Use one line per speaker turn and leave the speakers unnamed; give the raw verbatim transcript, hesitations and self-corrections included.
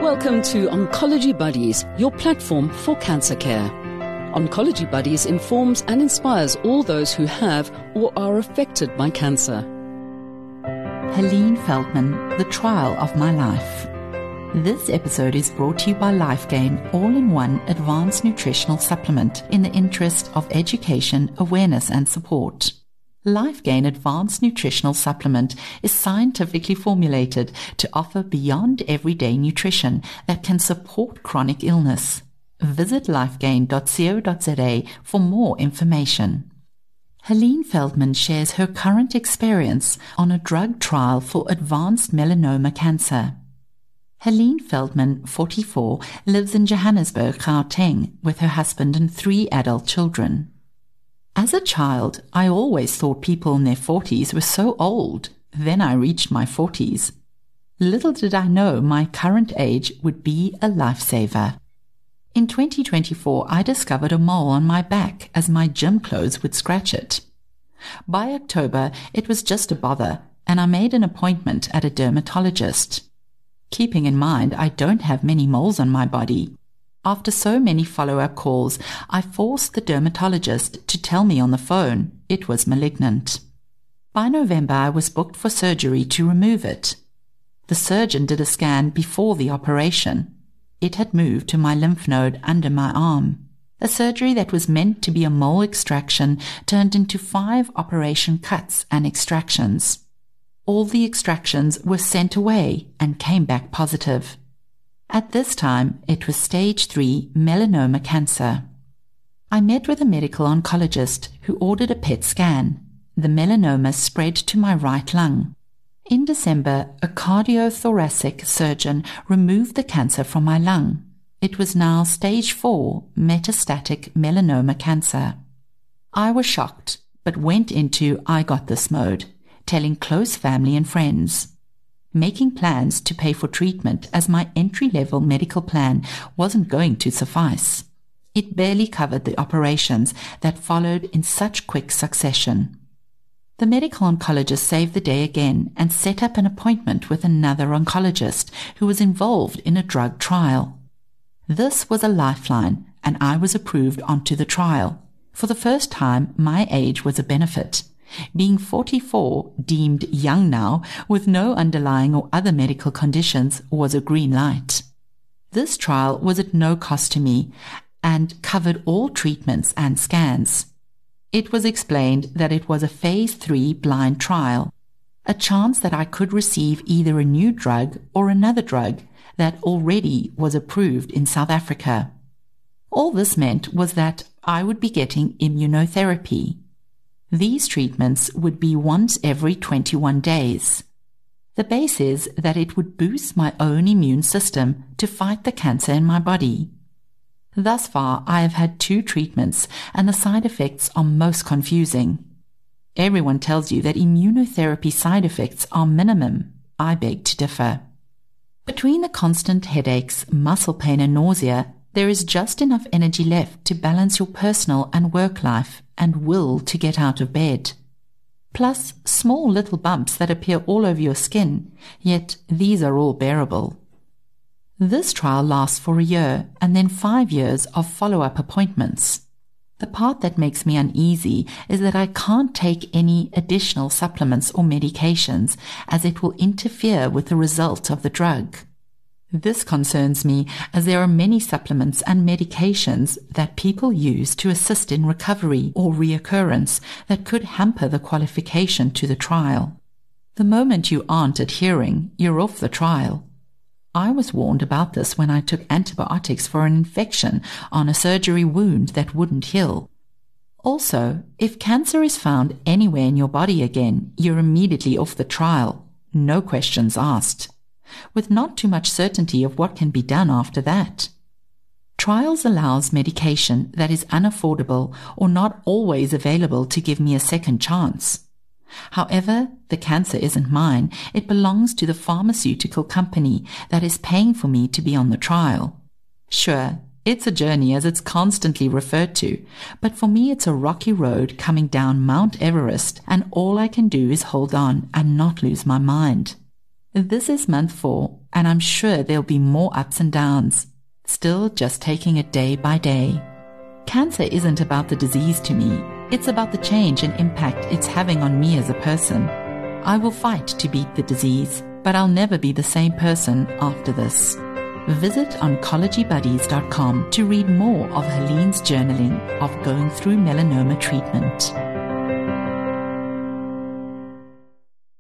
Welcome to Oncology Buddies, your platform for cancer care. Oncology Buddies informs and inspires all those who have or are affected by cancer.
Helene Feldman, The Trial of My Life. This episode is brought to you by LifeGain All-in-One Advanced Nutritional Supplement in the interest of education, awareness and support. LifeGain Advanced Nutritional Supplement is scientifically formulated to offer beyond everyday nutrition that can support chronic illness. Visit lifegain dot co dot za for more information. Helene Feldman shares her current experience on a drug trial for advanced melanoma cancer. Helene Feldman, forty-four, lives in Johannesburg, Gauteng, with her husband and three adult children. As a child, I always thought people in their forties were so old. Then I reached my forties. Little did I know my current age would be a lifesaver. In twenty twenty-four, I discovered a mole on my back as my gym clothes would scratch it. By October, it was just a bother, and I made an appointment at a dermatologist. Keeping in mind I don't have many moles on my body, after so many follow-up calls, I forced the dermatologist to tell me on the phone it was malignant. By November, I was booked for surgery to remove it. The surgeon did a scan before the operation. It had moved to my lymph node under my arm. A surgery that was meant to be a mole extraction turned into five operation cuts and extractions. All the extractions were sent away and came back positive. At this time, it was stage three melanoma cancer. I met with a medical oncologist who ordered a P E T scan. The melanoma spread to my right lung. In December, a cardiothoracic surgeon removed the cancer from my lung. It was now stage four metastatic melanoma cancer. I was shocked, but went into I got this mode, telling close family and friends. Making plans to pay for treatment as my entry-level medical plan wasn't going to suffice. It barely covered the operations that followed in such quick succession. The medical oncologist saved the day again and set up an appointment with another oncologist who was involved in a drug trial. This was a lifeline, and I was approved onto the trial. For the first time, my age was a benefit. Being forty-four, deemed young now, with no underlying or other medical conditions, was a green light. This trial was at no cost to me and covered all treatments and scans. It was explained that it was a phase three blind trial, a chance that I could receive either a new drug or another drug that already was approved in South Africa. All this meant was that I would be getting immunotherapy. These treatments would be once every twenty-one days. The base is that it would boost my own immune system to fight the cancer in my body. Thus far, I have had two treatments, and the side effects are most confusing. Everyone tells you that immunotherapy side effects are minimum. I beg to differ. Between the constant headaches, muscle pain and nausea, there is just enough energy left to balance your personal and work life and will to get out of bed. Plus, small little bumps that appear all over your skin, yet these are all bearable. This trial lasts for a year and then five years of follow-up appointments. The part that makes me uneasy is that I can't take any additional supplements or medications as it will interfere with the result of the drug. This concerns me as there are many supplements and medications that people use to assist in recovery or reoccurrence that could hamper the qualification to the trial. The moment you aren't adhering, you're off the trial. I was warned about this when I took antibiotics for an infection on a surgery wound that wouldn't heal. Also, if cancer is found anywhere in your body again, you're immediately off the trial. No questions asked, with not too much certainty of what can be done after that. Trials allows medication that is unaffordable or not always available to give me a second chance. However, the cancer isn't mine. It belongs to the pharmaceutical company that is paying for me to be on the trial. Sure, it's a journey as it's constantly referred to, but for me it's a rocky road coming down Mount Everest, and all I can do is hold on and not lose my mind. This is month four, and I'm sure there'll be more ups and downs. Still just taking it day by day. Cancer isn't about the disease to me. It's about the change and impact it's having on me as a person. I will fight to beat the disease, but I'll never be the same person after this. Visit oncology buddies dot com to read more of Helene's journaling of going through melanoma treatment.